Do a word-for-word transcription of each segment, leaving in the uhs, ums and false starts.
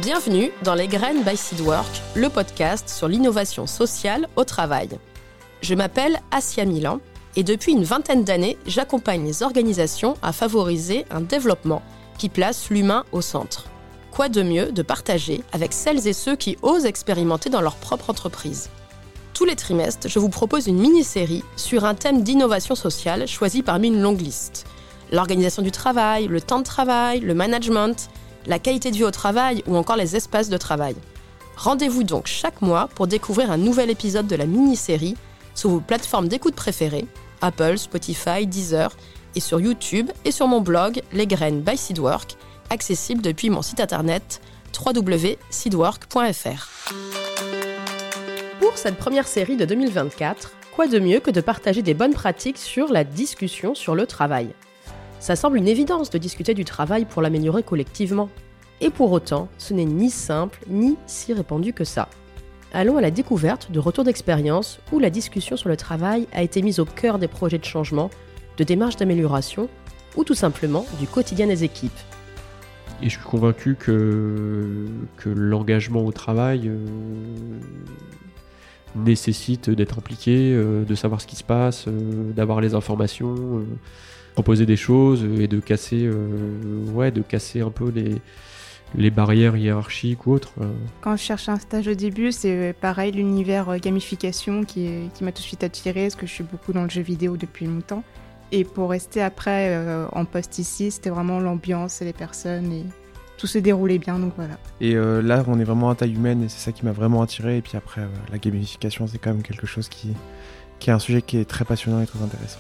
Bienvenue dans Les Graines by Seedwork, le podcast sur l'innovation sociale au travail. Je m'appelle Assia Milan et depuis une vingtaine d'années, j'accompagne les organisations à favoriser un développement qui place l'humain au centre. Quoi de mieux de partager avec celles et ceux qui osent expérimenter dans leur propre entreprise. Tous les trimestres, je vous propose une mini-série sur un thème d'innovation sociale choisi parmi une longue liste. L'organisation du travail, le temps de travail, le management, la qualité de vie au travail ou encore les espaces de travail. Rendez-vous donc chaque mois pour découvrir un nouvel épisode de la mini-série sur vos plateformes d'écoute préférées, Apple, Spotify, Deezer, et sur YouTube et sur mon blog Les Graines by Seedwork, accessible depuis mon site internet w w w point seedwork point f r. Pour cette première série de deux mille vingt-quatre, quoi de mieux que de partager des bonnes pratiques sur la discussion sur le travail ? Ça semble une évidence de discuter du travail pour l'améliorer collectivement. Et pour autant, ce n'est ni simple, ni si répandu que ça. Allons à la découverte de retours d'expérience où la discussion sur le travail a été mise au cœur des projets de changement, de démarches d'amélioration, ou tout simplement du quotidien des équipes. Et je suis convaincu que, que l'engagement au travail euh, nécessite d'être impliqué, euh, de savoir ce qui se passe, euh, d'avoir les informations, euh, proposer des choses et de casser, euh, ouais, de casser un peu les, les barrières hiérarchiques ou autres. Quand je cherche un stage au début, c'est pareil, l'univers gamification qui, qui m'a tout de suite attirée, parce que je suis beaucoup dans le jeu vidéo depuis longtemps. Et pour rester après euh, en poste ici, c'était vraiment l'ambiance et les personnes et tout se déroulait bien, donc voilà. Et euh, là, on est vraiment à taille humaine et c'est ça qui m'a vraiment attiré. Et puis après, euh, la gamification, c'est quand même quelque chose qui, qui est un sujet qui est très passionnant et très intéressant.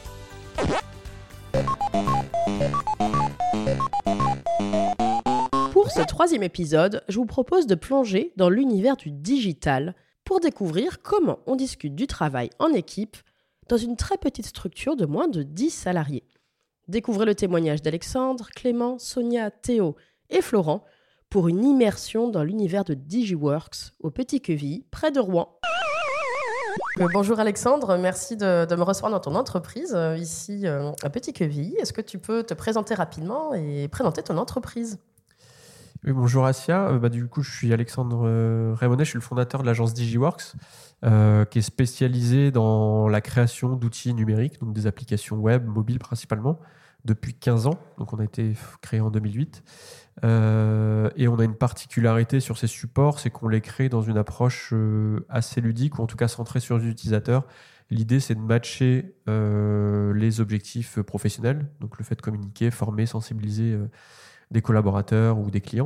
Pour ce troisième épisode, je vous propose de plonger dans l'univers du digital pour découvrir comment on discute du travail en équipe dans une très petite structure de moins de dix salariés. Découvrez le témoignage d'Alexandre, Clément, Sonia, Théo et Florent pour une immersion dans l'univers de DigiWorks au Petit-Quevilly, près de Rouen. Euh, bonjour Alexandre, merci de, de me recevoir dans ton entreprise, euh, ici euh, à Petit-Quevilly. Est-ce que tu peux te présenter rapidement et présenter ton entreprise ? Oui, bonjour Assia, euh, bah, du coup je suis Alexandre euh, Raymonnet, je suis le fondateur de l'agence DigiWorks, euh, qui est spécialisée dans la création d'outils numériques, donc des applications web, mobiles principalement, depuis quinze ans. Donc on a été créé en deux mille huit. Euh, et on a une particularité sur ces supports, c'est qu'on les crée dans une approche euh, assez ludique, ou en tout cas centrée sur les utilisateurs. L'idée, c'est de matcher euh, les objectifs professionnels, donc le fait de communiquer, former, sensibiliser euh, des collaborateurs ou des clients,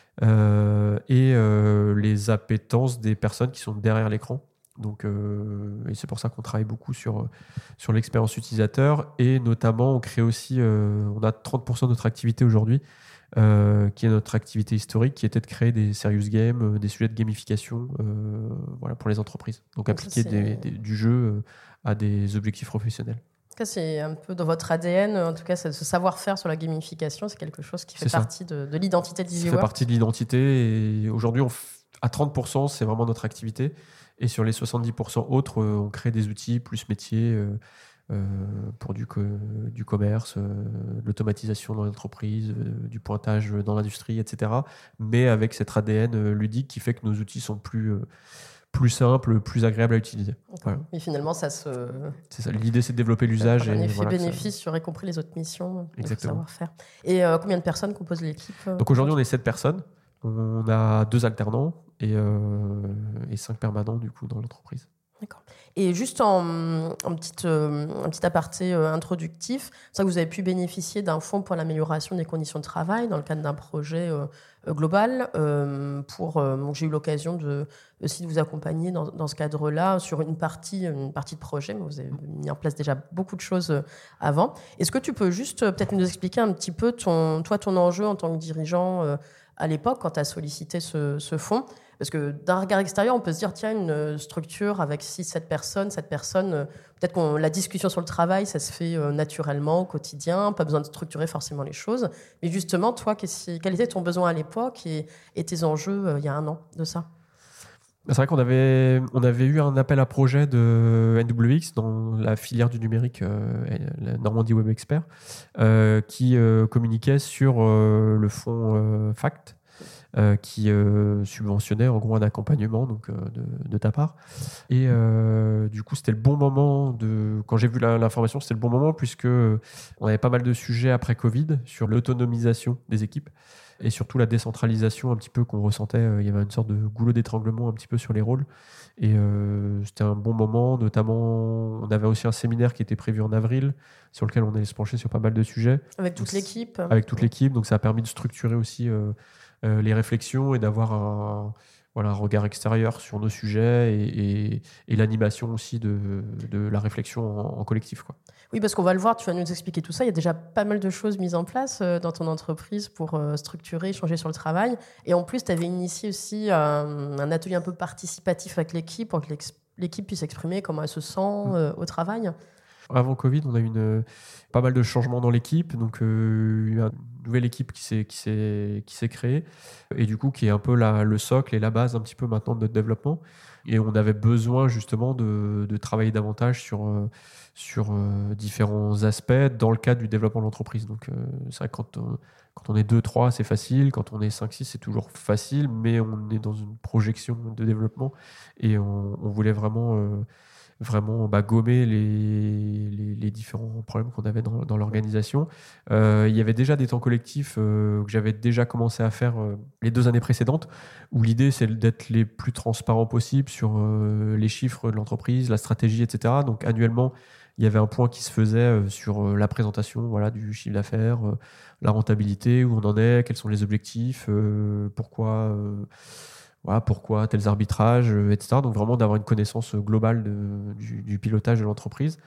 euh, et euh, les appétences des personnes qui sont derrière l'écran. Donc, euh, et c'est pour ça qu'on travaille beaucoup sur, sur l'expérience utilisateur, et notamment on crée aussi, euh, on a trente pour cent de notre activité aujourd'hui, euh, qui est notre activité historique, qui était de créer des serious games, euh, des sujets de gamification, euh, voilà, pour les entreprises. Donc, Donc appliquer ça, des, des, du jeu euh, à des objectifs professionnels. C'est un peu dans votre A D N, en tout cas, ce savoir-faire sur la gamification, c'est quelque chose qui fait c'est partie de, de l'identité de DigiWorks. Ça fait partie de l'identité, et aujourd'hui, on f... à trente pour cent, c'est vraiment notre activité, et sur les soixante-dix pour cent autres, euh, on crée des outils plus métiers euh, euh, pour du, co- du commerce, euh, l'automatisation dans l'entreprise, euh, du pointage dans l'industrie, et cetera. Mais avec cette A D N euh, ludique qui fait que nos outils sont plus... Euh, plus simple, plus agréable à utiliser. Voilà. Et finalement, ça se... C'est ça. L'idée, c'est de développer l'usage. Un et effet voilà, bénéfice, j'aurais compris les autres missions, le savoir-faire. Exactement. Et euh, combien de personnes composent l'équipe ? Donc aujourd'hui, on est sept personnes. On a deux alternants et, euh, et cinq permanents du coup dans l'entreprise. D'accord. Et juste en, en petite, euh, un petit aparté euh, introductif, c'est vrai que vous avez pu bénéficier d'un fonds pour l'amélioration des conditions de travail dans le cadre d'un projet euh, global. Euh, pour, euh, donc j'ai eu l'occasion de, aussi de vous accompagner dans, dans ce cadre-là sur une partie, une partie de projet, mais vous avez mis en place déjà beaucoup de choses euh, avant. Est-ce que tu peux juste euh, peut-être nous expliquer un petit peu ton, toi, ton enjeu en tant que dirigeant euh, à l'époque quand tu as sollicité ce, ce fonds ? Parce que d'un regard extérieur, on peut se dire, tiens, une structure avec six sept personnes, sept personnes, peut-être que la discussion sur le travail, ça se fait naturellement au quotidien, pas besoin de structurer forcément les choses. Mais justement, toi, quel était ton besoin à l'époque et, et tes enjeux euh, il y a un an de ça ? C'est vrai qu'on avait, on avait eu un appel à projet de N W X dans la filière du numérique, euh, la Normandie Web Expert, euh, qui euh, communiquait sur euh, le fonds euh, FACT. euh, qui euh, subventionnait en gros un accompagnement donc, euh, de, de ta part. Et euh, du coup, c'était le bon moment, de, quand j'ai vu la, l'information, c'était le bon moment puisque on avait pas mal de sujets après Covid sur l'autonomisation des équipes et surtout la décentralisation un petit peu qu'on ressentait. Il y avait une sorte de goulot d'étranglement un petit peu sur les rôles. Et euh, c'était un bon moment, notamment on avait aussi un séminaire qui était prévu en avril sur lequel on allait se pencher sur pas mal de sujets. Avec toute donc, l'équipe. Avec toute l'équipe, donc ça a permis de structurer aussi euh, euh, les réflexions et d'avoir un, voilà, un regard extérieur sur nos sujets et, et, et l'animation aussi de, de la réflexion en, en collectif, quoi. Oui, parce qu'on va le voir, tu vas nous expliquer tout ça. Il y a déjà pas mal de choses mises en place euh, dans ton entreprise pour euh, structurer, changer sur le travail. Et en plus, tu avais initié aussi euh, un atelier un peu participatif avec l'équipe pour que l'équipe puisse exprimer comment elle se sent euh, au travail. Avant Covid, on a eu une, pas mal de changements dans l'équipe. Donc, euh, une nouvelle équipe qui s'est, qui, s'est, qui s'est créée et du coup, qui est un peu la, le socle et la base un petit peu maintenant de notre développement. Et on avait besoin justement de, de travailler davantage sur, euh, sur euh, différents aspects dans le cadre du développement de l'entreprise. Donc, euh, c'est vrai que quand on, quand on est deux trois, c'est facile. Quand on est cinq six, c'est toujours facile. Mais on est dans une projection de développement et on, on voulait vraiment... Euh, vraiment bah, gommer les, les, les différents problèmes qu'on avait dans, dans l'organisation. Euh, il y avait déjà des temps collectifs euh, que j'avais déjà commencé à faire euh, les deux années précédentes, où l'idée, c'est d'être les plus transparents possible sur euh, les chiffres de l'entreprise, la stratégie, et cetera. Donc, annuellement, il y avait un point qui se faisait euh, sur euh, la présentation voilà, du chiffre d'affaires, euh, la rentabilité, où on en est, quels sont les objectifs, euh, pourquoi... Euh, Voilà, pourquoi tels arbitrages, euh, et cetera. Donc vraiment d'avoir une connaissance globale de, du, du pilotage de l'entreprise.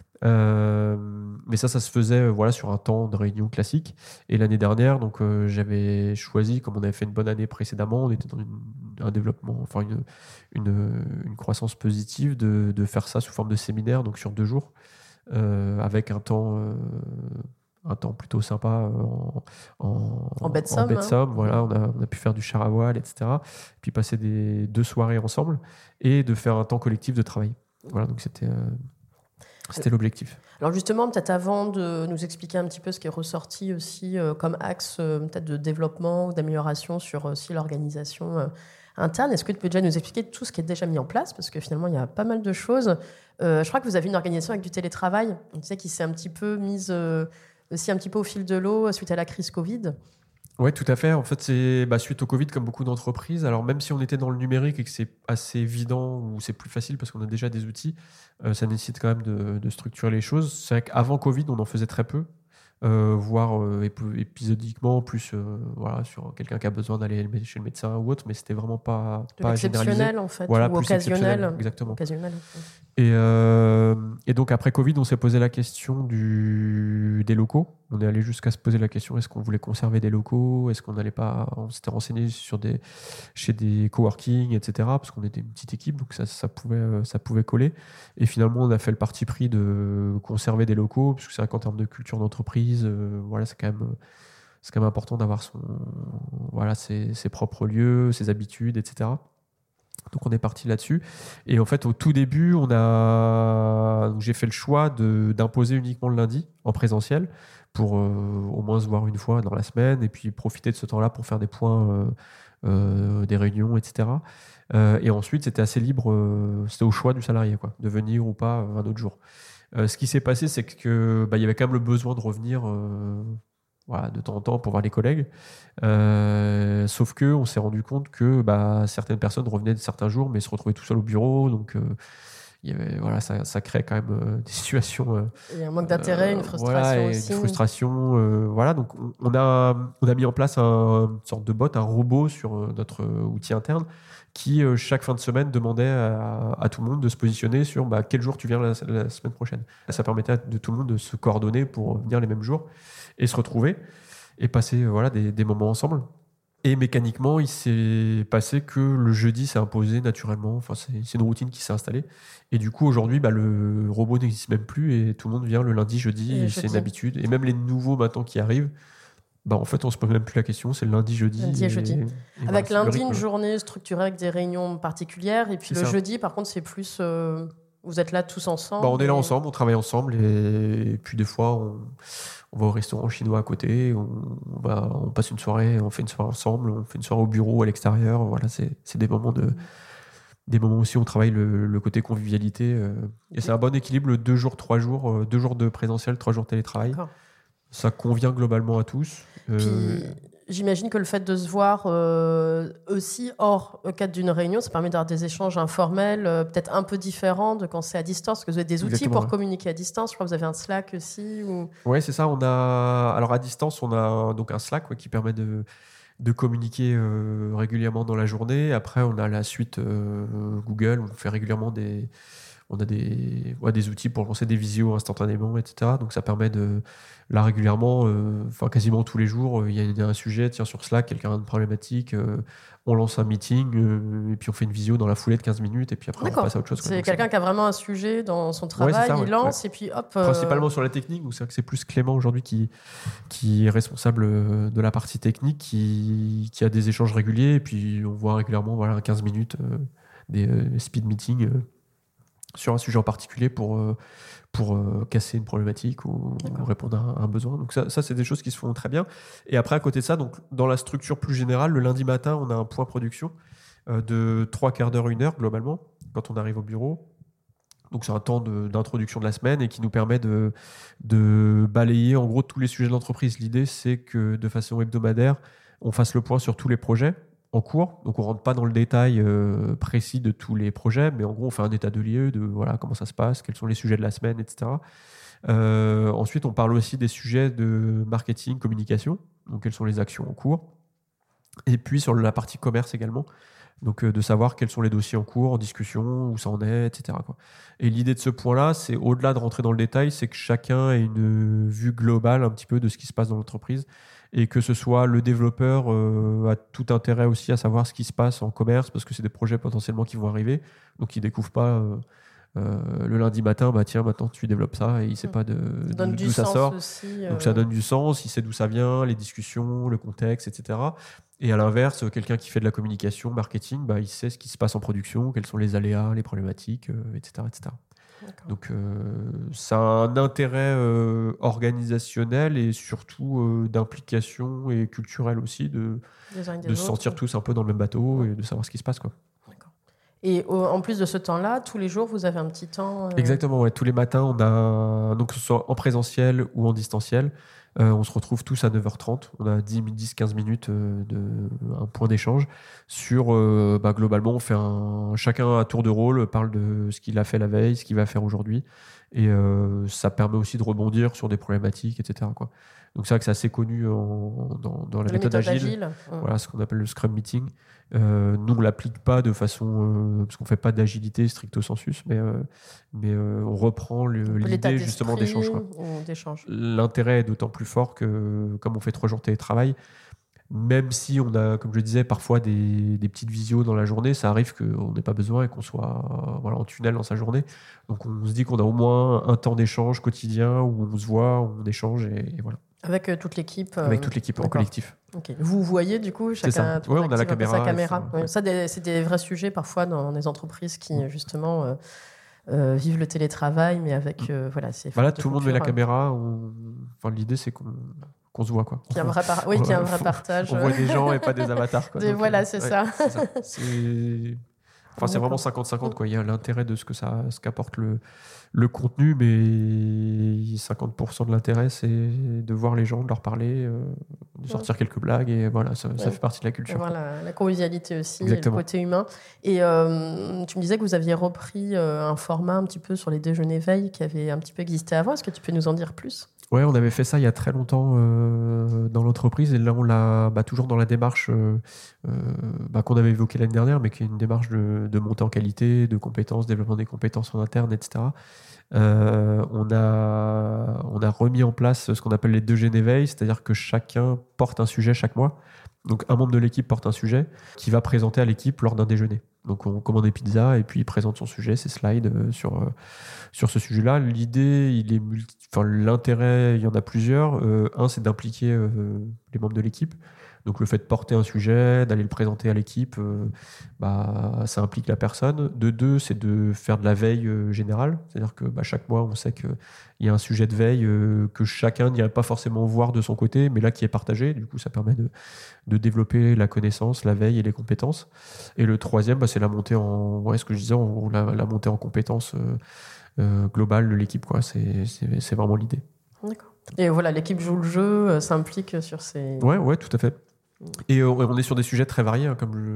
Euh, mais ça, ça se faisait euh, voilà, sur un temps de réunion classique. Et l'année dernière, donc, euh, j'avais choisi, comme on avait fait une bonne année précédemment, on était dans une, un développement, enfin une, une, une croissance positive, de, de faire ça sous forme de séminaire, donc sur deux jours, euh, avec un temps... Euh, un temps plutôt sympa en, en, en baie de Somme. En Somme hein. Voilà, on, a, on a pu faire du char à voile, et cetera. Puis passer des, deux soirées ensemble et de faire un temps collectif de travail. Voilà, donc c'était, euh, c'était l'objectif. Alors justement, peut-être avant de nous expliquer un petit peu ce qui est ressorti aussi euh, comme axe euh, peut-être de développement ou d'amélioration sur aussi l'organisation euh, interne, est-ce que tu peux déjà nous expliquer tout ce qui est déjà mis en place? Parce que finalement, il y a pas mal de choses. Euh, je crois que vous avez une organisation avec du télétravail, tu sais, qui s'est un petit peu mise... Euh, aussi un petit peu au fil de l'eau suite à la crise Covid. Oui, tout à fait. En fait, c'est bah, suite au Covid, comme beaucoup d'entreprises. Alors, même si on était dans le numérique et que c'est assez évident ou c'est plus facile parce qu'on a déjà des outils, euh, ça nécessite quand même de, de structurer les choses. C'est vrai qu'avant Covid, on en faisait très peu, euh, voire euh, ép- épisodiquement, plus euh, voilà, sur quelqu'un qui a besoin d'aller chez le médecin ou autre, mais c'était vraiment pas, de pas l'exceptionnel, généralisé. en fait, voilà, ou plus occasionnel. Exactement. Occasionnel. Et, euh, et donc, après Covid, on s'est posé la question du, des locaux. On est allé jusqu'à se poser la question, est-ce qu'on voulait conserver des locaux? Est-ce qu'on n'allait pas... On s'était renseigné sur des, chez des coworking, et cetera. Parce qu'on était une petite équipe, donc ça, ça, pouvait, ça pouvait coller. Et finalement, on a fait le parti pris de conserver des locaux, parce que c'est vrai qu'en termes de culture d'entreprise, euh, voilà, c'est quand même... C'est quand même important d'avoir son, voilà, ses, ses propres lieux, ses habitudes, et cetera. Donc on est parti là-dessus. Et en fait, au tout début, on a... Donc, j'ai fait le choix de, d'imposer uniquement le lundi en présentiel pour euh, au moins se voir une fois dans la semaine et puis profiter de ce temps-là pour faire des points, euh, euh, des réunions, et cetera. Euh, et ensuite, c'était assez libre, euh, c'était au choix du salarié, quoi, de venir ou pas un autre jour. Euh, ce qui s'est passé, c'est que bah, y avait quand même le besoin de revenir... Euh, Voilà, de temps en temps pour voir les collègues. Euh, sauf que on s'est rendu compte que bah, certaines personnes revenaient de certains jours, mais se retrouvaient tout seuls au bureau. Donc, euh, y avait, voilà, ça, ça crée quand même euh, des situations. Euh, Il y a un manque d'intérêt, euh, une frustration voilà, aussi. Une frustration. Euh, voilà, donc on, on, a, on a mis en place un, une sorte de bot, un robot sur euh, notre outil interne qui, euh, chaque fin de semaine, demandait à, à tout le monde de se positionner sur bah, quel jour tu viens la, la semaine prochaine. Ça permettait à de tout le monde de se coordonner pour venir les mêmes jours et se retrouver et passer euh, voilà, des, des moments ensemble. Et mécaniquement, il s'est passé que le jeudi s'est imposé naturellement. Enfin, c'est, c'est une routine qui s'est installée. Et du coup, aujourd'hui, bah, le robot n'existe même plus et tout le monde vient le lundi, jeudi. Et, et c'est une habitude. Et même les nouveaux maintenant qui arrivent, bah, en fait, on se pose même plus la question. C'est le lundi, jeudi. Lundi et, et jeudi. Et avec voilà, lundi, une journée structurée avec des réunions particulières. Et puis c'est le ça. Jeudi, par contre, c'est plus... Euh, vous êtes là tous ensemble. Bah, on est et... là ensemble, on travaille ensemble. Et, et puis des fois, on... on va au restaurant chinois à côté, on, on, va, on passe une soirée, on fait une soirée ensemble, on fait une soirée au bureau, à l'extérieur. Voilà, c'est, c'est des moments de... Des moments aussi où on travaille le, le côté convivialité. Euh, et c'est un bon équilibre, le deux jours, trois jours, euh, deux jours de présentiel, trois jours de télétravail. D'accord. Ça convient globalement à tous. Euh, Puis, j'imagine que le fait de se voir euh, aussi hors cadre d'une réunion, ça permet d'avoir des échanges informels, euh, peut-être un peu différents de quand c'est à distance, parce que vous avez des outils Exactement, pour ouais. communiquer à distance. Je crois que vous avez un Slack aussi. Ou... Ouais, c'est ça. On a, alors à distance, on a donc un Slack ouais, qui permet de, de communiquer euh, régulièrement dans la journée. Après, on a la suite euh, Google. On fait régulièrement des, on a des, ouais, des outils pour lancer des visios instantanément, et cetera. Donc ça permet de, là régulièrement, enfin euh, quasiment tous les jours, il y a un sujet. Tiens, sur Slack, quelqu'un a une problématique. Euh, on lance un meeting euh, et puis on fait une visio dans la foulée de quinze minutes et puis après D'accord. on passe à autre chose. C'est quoi. quelqu'un c'est... qui a vraiment un sujet dans son travail, ouais, ça, il ouais, lance ouais. et puis hop. Principalement euh... sur la technique, donc c'est vrai que c'est plus Clément aujourd'hui qui, qui est responsable de la partie technique, qui, qui a des échanges réguliers et puis on voit régulièrement voilà, quinze minutes euh, des euh, speed meetings euh, sur un sujet en particulier pour, euh, pour euh, casser une problématique ou, ou répondre à un, un besoin. Donc ça, ça, c'est des choses qui se font très bien. Et après, à côté de ça, donc, dans la structure plus générale, le lundi matin, on a un point production euh, de trois quarts d'heure, une heure globalement, quand on arrive au bureau. Donc c'est un temps de, d'introduction de la semaine et qui nous permet de, de balayer en gros tous les sujets de l'entreprise. L'idée, c'est que de façon hebdomadaire, on fasse le point sur tous les projets en cours. Donc on ne rentre pas dans le détail euh, précis de tous les projets, mais en gros on fait un état de lieu de voilà, comment ça se passe, quels sont les sujets de la semaine, et cetera. Euh, ensuite, on parle aussi des sujets de marketing, communication, donc quelles sont les actions en cours. Et puis sur la partie commerce également, donc euh, de savoir quels sont les dossiers en cours, en discussion, où ça en est, et cetera quoi. Et l'idée de ce point-là, c'est au-delà de rentrer dans le détail, c'est que chacun ait une vue globale un petit peu de ce qui se passe dans l'entreprise et que ce soit le développeur euh, a tout intérêt aussi à savoir ce qui se passe en commerce parce que c'est des projets potentiellement qui vont arriver, donc il ne découvre pas euh, euh, le lundi matin, bah tiens maintenant tu développes ça et il ne sait pas de, ça donne de, du d'où ça sens sort. Aussi, euh... Donc ça donne du sens, il sait d'où ça vient, les discussions, le contexte, et cetera. Et à l'inverse, quelqu'un qui fait de la communication, marketing, bah, il sait ce qui se passe en production, quels sont les aléas, les problématiques, euh, et cetera, et cetera. D'accord. Donc euh, ça a un intérêt euh, organisationnel et surtout euh, d'implication et culturel aussi, de, de se sentir tous un peu dans le même bateau ouais. et de savoir ce qui se passe, quoi. D'accord. Et au, en plus de ce temps-là, tous les jours, vous avez un petit temps euh... Exactement, ouais. Tous les matins, on a, donc que ce soit en présentiel ou en distanciel, Euh, on se retrouve tous à neuf heures trente. On a dix quinze minutes euh, de, un point d'échange sur, euh, bah, globalement, on fait un, chacun à tour de rôle parle de ce qu'il a fait la veille, ce qu'il va faire aujourd'hui. Et euh, ça permet aussi de rebondir sur des problématiques, et cetera, quoi. Donc c'est vrai que c'est assez connu en, dans, dans la méthode, méthode agile. agile. Mmh. Voilà ce qu'on appelle le Scrum Meeting. Euh, nous, on ne l'applique pas de façon... Euh, parce qu'on ne fait pas d'agilité stricto sensus, mais, euh, mais euh, on reprend le, l'idée justement d'échange. d'échange. L'intérêt est d'autant plus fort que, comme on fait trois jours de télétravail, même si on a, comme je disais, parfois des, des petites visios dans la journée, ça arrive qu'on n'ait pas besoin et qu'on soit voilà, en tunnel dans sa journée. Donc on se dit qu'on a au moins un temps d'échange quotidien où on se voit, où on échange et, et voilà. Avec euh, toute l'équipe euh... Avec toute l'équipe en collectif. Okay. Vous voyez du coup chacun oui, on a la caméra. Sa caméra. Ça, ouais. ça des, c'est des vrais sujets parfois dans les entreprises qui justement euh, euh, vivent le télétravail, mais avec euh, voilà. C'est voilà, tout le monde met la caméra. On... Enfin, l'idée c'est qu'on qu'on se voit quoi. Qu'il y a un vrai, par... oui, qu'il y a un vrai partage. On voit des gens et pas des avatars. Quoi. Des, Donc, voilà, c'est, ouais, ça. c'est ça. C'est... Enfin, c'est vraiment cinquante cinquante, quoi. Il y a l'intérêt de ce que ça, ce qu'apporte le, le contenu, mais cinquante pour cent de l'intérêt, c'est de voir les gens, de leur parler, euh, de sortir ouais. quelques blagues, et voilà, ça, ouais. ça fait partie de la culture. Voilà, la convivialité aussi, Exactement. Et le côté humain. Et euh, tu me disais que vous aviez repris euh, un format un petit peu sur les déjeuners veille qui avait un petit peu existé avant. Est-ce que tu peux nous en dire plus ? Ouais, on avait fait ça il y a très longtemps euh, dans l'entreprise et là on l'a bah, toujours dans la démarche euh, euh, bah, qu'on avait évoquée l'année dernière, mais qui est une démarche de, de montée en qualité, de compétences, développement des compétences en interne, et cetera. Euh, on a on a remis en place ce qu'on appelle les déjeuners veille, c'est-à-dire que chacun porte un sujet chaque mois. Donc un membre de l'équipe porte un sujet qui va présenter à l'équipe lors d'un déjeuner. Donc on commande des pizzas et puis il présente son sujet, ses slides euh, sur, euh, sur ce sujet-là. L'idée, il est multi... enfin, l'intérêt, il y en a plusieurs. Euh, un, c'est d'impliquer euh, les membres de l'équipe. Donc le fait de porter un sujet, d'aller le présenter à l'équipe, euh, bah, ça implique la personne. De deux, c'est de faire de la veille euh, générale. C'est-à-dire que bah, chaque mois, on sait qu'il y a un sujet de veille euh, que chacun n'irait pas forcément voir de son côté, mais là qui est partagé. Du coup, ça permet de, de développer la connaissance, la veille et les compétences. Et le troisième, bah, c'est la montée en, ouais, ce que je disais, en, la, la montée en compétences euh, euh, globale de l'équipe, quoi. C'est, c'est, c'est vraiment l'idée. D'accord. Et voilà, l'équipe joue le jeu, euh, s'implique sur ces... Ouais, ouais, tout à fait. Et euh, on est sur des sujets très variés, hein, comme,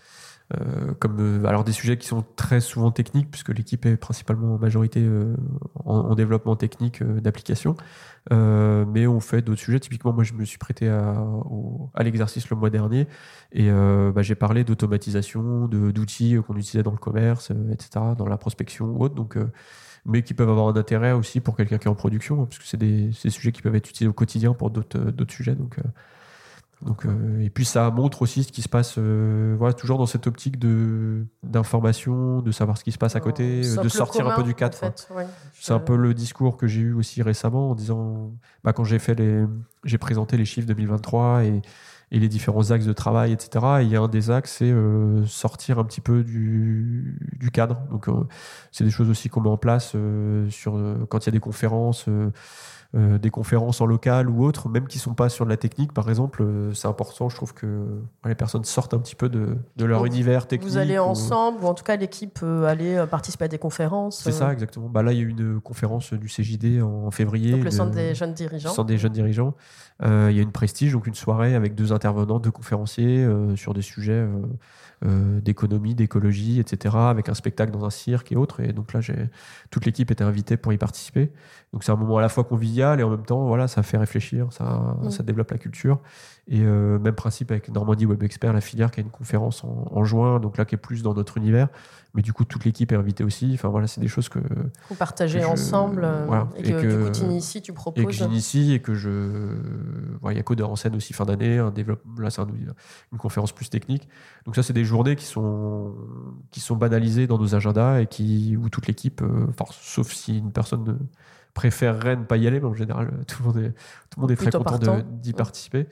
le, euh, comme euh, alors des sujets qui sont très souvent techniques, puisque l'équipe est principalement en majorité euh, en, en développement technique euh, d'application. Euh, mais on fait d'autres sujets. Typiquement, moi, je me suis prêté à, au, à l'exercice le mois dernier, et euh, bah, j'ai parlé d'automatisation, de, d'outils qu'on utilisait dans le commerce, euh, et cetera, dans la prospection ou autre. Donc, euh, mais qui peuvent avoir un intérêt aussi pour quelqu'un qui est en production, hein, parce que c'est des, c'est des sujets qui peuvent être utilisés au quotidien pour d'autres, euh, d'autres sujets. Donc, euh, donc, euh, et puis ça montre aussi ce qui se passe, euh, voilà, toujours dans cette optique de, d'information, de savoir ce qui se passe à côté, euh, de sortir commun, un peu du cadre. En fait, ouais. C'est un peu le discours que j'ai eu aussi récemment en disant, bah, quand j'ai fait les, j'ai présenté les chiffres deux mille vingt-trois et, et les différents axes de travail, et cetera. Et il y a un des axes, c'est euh, sortir un petit peu du, du cadre. Donc, euh, c'est des choses aussi qu'on met en place euh, sur, euh, quand il y a des conférences, euh, euh, des conférences en local ou autres, même qui ne sont pas sur de la technique, par exemple. Euh, c'est important, je trouve, que ouais, les personnes sortent un petit peu de, de leur Donc, univers technique. Vous allez ou... ensemble, ou en tout cas, l'équipe peut aller participer à des conférences. C'est ça, exactement. Bah, là, il y a eu une conférence du C J D en février. Donc, le centre de... des jeunes dirigeants. Le centre des jeunes dirigeants. Euh, il y a une prestige, donc une soirée avec deux intervenants, deux conférenciers euh, sur des sujets euh, euh, d'économie, d'écologie, et cetera, avec un spectacle dans un cirque et autres. Et donc là, j'ai... toute l'équipe était invitée pour y participer. Donc c'est un moment à la fois convivial et en même temps, voilà, ça fait réfléchir, ça, mmh. ça développe la culture. Et euh, même principe avec Normandie Web Expert, la filière qui a une conférence en, en juin, donc là qui est plus dans notre univers. Mais du coup, toute l'équipe est invitée aussi. Enfin voilà, c'est des choses que vous partagez que je, ensemble euh, voilà, et, que, et que du coup tu inities, tu proposes. Et que j'initie et que je, voilà, il y a Codeur en scène aussi fin d'année. Un développement, là c'est un, une conférence plus technique. Donc ça, c'est des journées qui sont qui sont banalisées dans nos agendas et qui où toute l'équipe, euh, enfin sauf si une personne préférerait ne pas y aller, mais en général, tout le monde est, tout le monde est très content de, d'y participer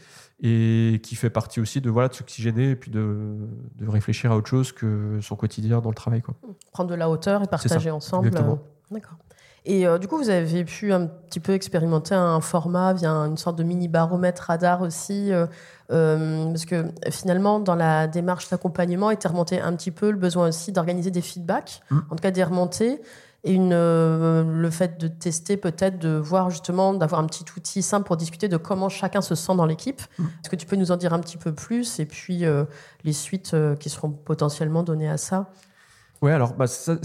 et qui fait partie aussi de, voilà, de s'oxygéner et puis de, de réfléchir à autre chose que son quotidien dans le travail, quoi. Prendre de la hauteur et partager ensemble. Exactement. D'accord. Et euh, du coup, vous avez pu un petit peu expérimenter un format via une sorte de mini baromètre radar aussi, euh, euh, parce que finalement, dans la démarche d'accompagnement, était remonté un petit peu le besoin aussi d'organiser des feedbacks, mmh. en tout cas des remontées. Et une, euh, le fait de tester, peut-être, de voir justement, d'avoir un petit outil simple pour discuter de comment chacun se sent dans l'équipe. Mmh. Est-ce que tu peux nous en dire un petit peu plus? Et puis, euh, les suites euh, qui seront potentiellement données à ça? Oui, alors bah, ça,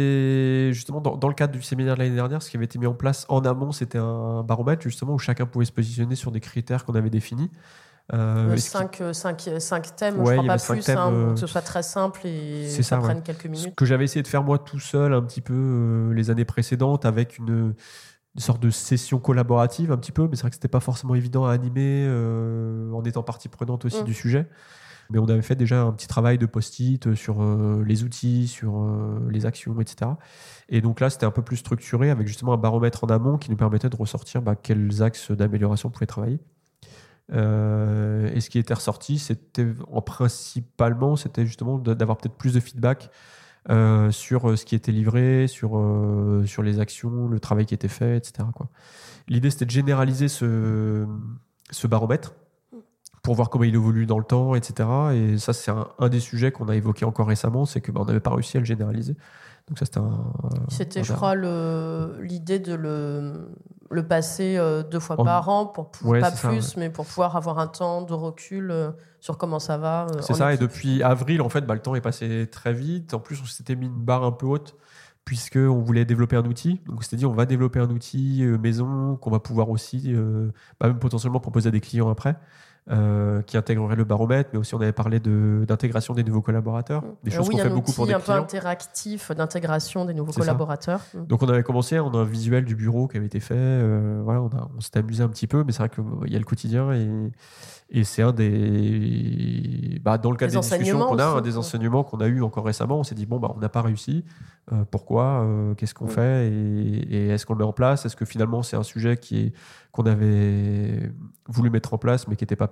c'est justement dans, dans le cadre du séminaire de l'année dernière, ce qui avait été mis en place en amont, c'était un baromètre justement où chacun pouvait se positionner sur des critères qu'on avait définis. Euh, cinq, qui... cinq, cinq thèmes, ouais, je crois pas plus, thèmes, hein, euh... pour que ce soit très simple et c'est ça, ça prenne ouais. quelques minutes. Ce que j'avais essayé de faire moi tout seul un petit peu euh, les années précédentes avec une, une sorte de session collaborative un petit peu, mais c'est vrai que c'était pas forcément évident à animer euh, en étant partie prenante aussi mmh. du sujet. Mais on avait fait déjà un petit travail de post-it sur euh, les outils, sur euh, les actions, et cetera. Et donc là, c'était un peu plus structuré avec justement un baromètre en amont qui nous permettait de ressortir bah, quels axes d'amélioration on pouvait travailler. Euh, et ce qui était ressorti, c'était en principalement, c'était justement d'avoir peut-être plus de feedback euh, sur ce qui était livré, sur, euh, sur les actions, le travail qui était fait, et cetera, quoi. L'idée, c'était de généraliser ce, ce baromètre pour voir comment il évolue dans le temps, et cetera. Et ça, c'est un, un des sujets qu'on a évoqué encore récemment, c'est qu'on bah, n'avait pas réussi à le généraliser. Donc ça, c'était un... C'était, un, je un... crois, le, l'idée de le, le passer euh, deux fois en... par an, pour, pour ouais, pas plus, ça, ouais. mais pour pouvoir avoir un temps de recul euh, sur comment ça va. Euh, c'est ça, équipe. Et depuis avril, en fait, bah, le temps est passé très vite. En plus, on s'était mis une barre un peu haute, puisqu'on voulait développer un outil. Donc, on s'était dit, on va développer un outil euh, maison qu'on va pouvoir aussi, euh, bah, même potentiellement proposer à des clients après. Euh, qui intégrerait le baromètre, mais aussi on avait parlé de, d'intégration des nouveaux collaborateurs, des choses oui, qu'on fait beaucoup pour des clients. Oui, un peu interactif d'intégration des nouveaux c'est collaborateurs. Ça. Donc on avait commencé, on a un visuel du bureau qui avait été fait, euh, voilà, on, a, on s'est amusé un petit peu, mais c'est vrai qu'il y a le quotidien et, et c'est un des... Bah, dans le cadre des, des discussions qu'on a, aussi, un des enseignements qu'on a eu encore récemment, on s'est dit, bon, bah, on n'a pas réussi, euh, pourquoi, euh, qu'est-ce qu'on oui. fait et, et est-ce qu'on le met en place? Est-ce que finalement c'est un sujet qui est, qu'on avait voulu mettre en place mais qui n'était pas pertinent?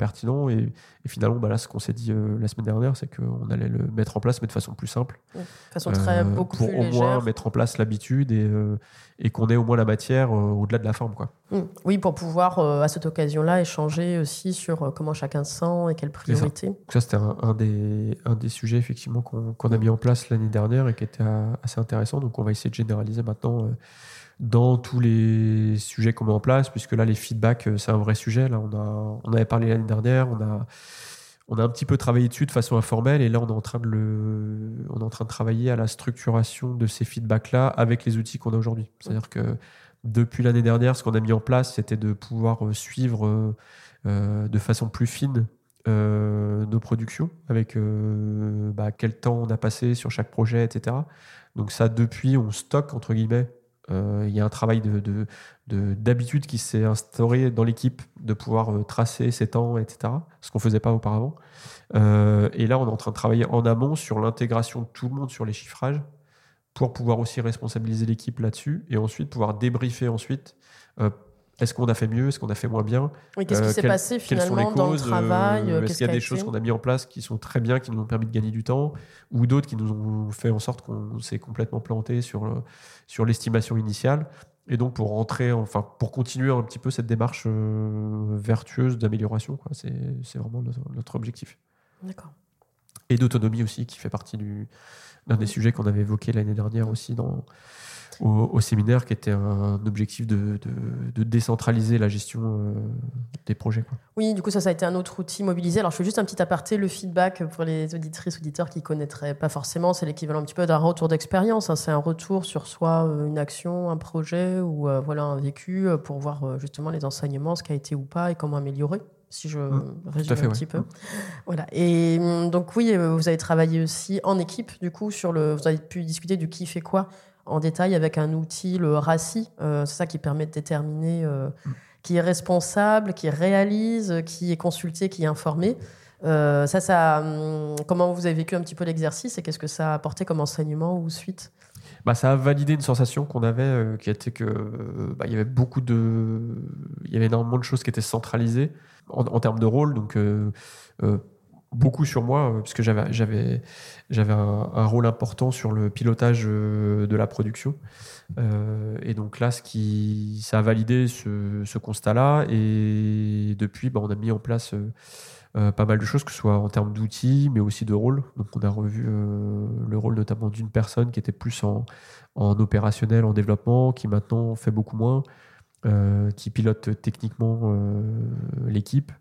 pertinent. Et, et finalement, bah là, ce qu'on s'est dit euh, la semaine dernière, c'est qu'on allait le mettre en place, mais de façon plus simple. De façon très, euh, beaucoup pour plus au légère. moins mettre en place l'habitude et, euh, et qu'on ait au moins la matière euh, au-delà de la forme, quoi. Mmh. Oui, pour pouvoir, euh, à cette occasion-là, échanger aussi sur euh, comment chacun se sent et quelles priorités. Ça. Donc ça, c'était un, un, des, un des sujets effectivement qu'on, qu'on a mis en place l'année dernière et qui était euh, assez intéressant. Donc on va essayer de généraliser maintenant euh, dans tous les sujets qu'on met en place, puisque là, les feedbacks, euh, c'est un vrai sujet. Là, on, a, on avait parlé l'année dernière, on a, on a un petit peu travaillé dessus de façon informelle, et là, on est en train de, le, on est en train de travailler à la structuration de ces feedbacks-là avec les outils qu'on a aujourd'hui. C'est-à-dire que depuis l'année dernière, ce qu'on a mis en place, c'était de pouvoir suivre euh, euh, de façon plus fine euh, nos productions, avec euh, bah, quel temps on a passé sur chaque projet, et cetera. Donc ça, depuis, on stocke, entre guillemets. Il euh, y a un travail de, de, de, d'habitude qui s'est instauré dans l'équipe, de pouvoir euh, tracer ses temps, et cetera. Ce qu'on ne faisait pas auparavant. Euh, et là, on est en train de travailler en amont sur l'intégration de tout le monde sur les chiffrages, pour pouvoir aussi responsabiliser l'équipe là-dessus et ensuite pouvoir débriefer ensuite. Euh, est-ce qu'on a fait mieux? Est-ce qu'on a fait moins bien? Oui, qu'est-ce qui euh, s'est quel, passé finalement dans le travail? euh, Est-ce qu'il y a des choses qu'on a mis en place qui sont très bien, qui nous ont permis de gagner du temps, ou d'autres qui nous ont fait en sorte qu'on s'est complètement planté sur, le, sur l'estimation initiale? Et donc pour rentrer, enfin pour continuer un petit peu cette démarche euh, vertueuse d'amélioration, quoi. C'est, c'est vraiment notre, notre objectif. D'accord. Et d'autonomie aussi, qui fait partie du l'un des sujets qu'on avait évoqué l'année dernière aussi dans, au, au séminaire, qui était un objectif de, de, de décentraliser la gestion euh, des projets, quoi. Oui, du coup, ça, ça a été un autre outil mobilisé. Alors, je fais juste un petit aparté. Le feedback, pour les auditrices, auditeurs qui ne connaîtraient pas forcément, c'est l'équivalent un petit peu d'un retour d'expérience. Hein. C'est un retour sur soit une action, un projet ou euh, voilà, un vécu pour voir euh, justement les enseignements, ce qui a été ou pas et comment améliorer. Si je mmh, résume fait, un ouais. petit peu. Voilà. Et donc, oui, vous avez travaillé aussi en équipe, du coup, sur le, vous avez pu discuter du qui fait quoi en détail avec un outil, le R A C I. Euh, c'est ça qui permet de déterminer euh, mmh. qui est responsable, qui réalise, qui est consulté, qui est informé. Euh, ça, ça, hum, comment vous avez vécu un petit peu l'exercice et qu'est-ce que ça a apporté comme enseignement ou suite? Bah, ça a validé une sensation qu'on avait, euh, qui était que euh, bah, il y avait beaucoup de, il y avait énormément de choses qui étaient centralisées en, en termes de rôle, donc euh, euh, beaucoup sur moi, euh, puisque j'avais, j'avais, j'avais un, un rôle important sur le pilotage euh, de la production. Euh, et donc là, ce qui, ça a validé ce, ce constat-là, et depuis, bah, on a mis en place euh, Euh, pas mal de choses, que ce soit en termes d'outils, mais aussi de rôle. Donc on a revu euh, le rôle notamment d'une personne qui était plus en, en opérationnel, en développement, qui maintenant fait beaucoup moins, euh, qui pilote techniquement euh, l'équipe